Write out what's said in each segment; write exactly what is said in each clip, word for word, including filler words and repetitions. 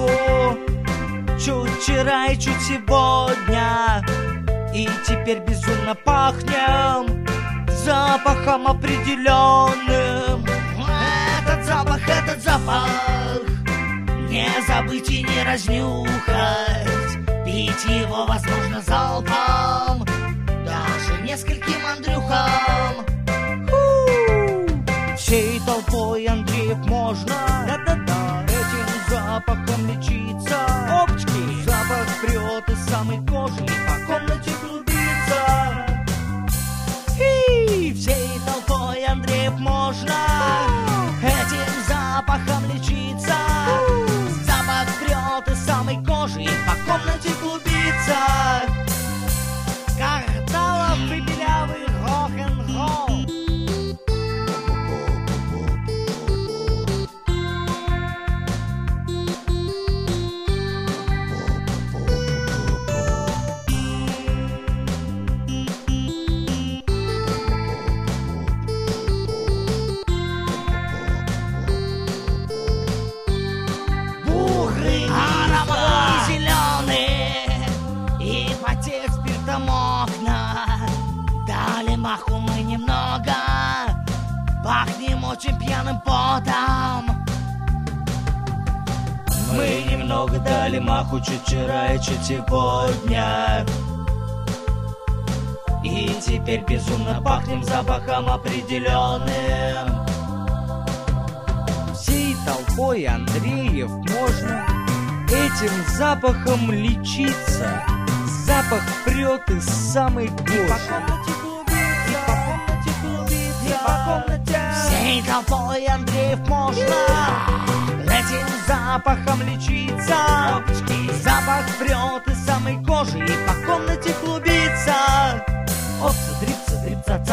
чуть вчера и чуть сегодня, и теперь безумно пахнем запахом определенным. Этот запах, этот запах не забыть и не разнюхать. Пить его возможно залпом, даже нескольким Андрюхам. Всей толпой Андреев можно, да-да-да, этим запахом лечиться. Опачки! Запах прет из самой кожи и по комнате клубится. И всей толпой Андреев можно этим запахом лечиться. Запах прет из самой кожи и по комнате клубится. Карталов и белявый рок-н-ролл. Дали маху мы немного, пахнем очень пьяным потом. Мы немного дали маху чуть вчера и чуть сегодня, и теперь безумно пахнем запахом определенным. Всей толпой Андреев можно этим запахом лечиться. Запах прет из самой кожи. И по комнате клубится, и по комнате. Всей толпой Андреев можно этим запахом лечиться. Запах прет из самой кожи и по комнате клубится. Опса, дрипса, дрипца-ца.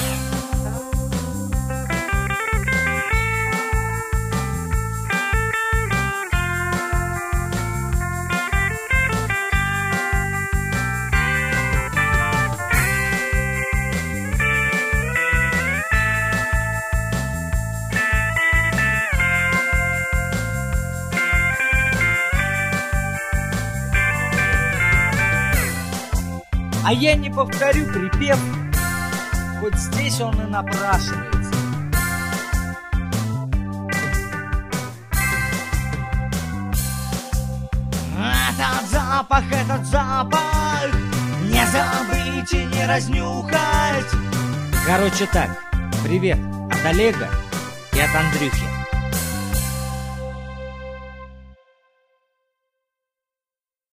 А я не повторю припев, хоть здесь он и напрашивается. Этот запах, этот запах не забыть и не разнюхать. Короче так, привет от Олега и от Андрюхи.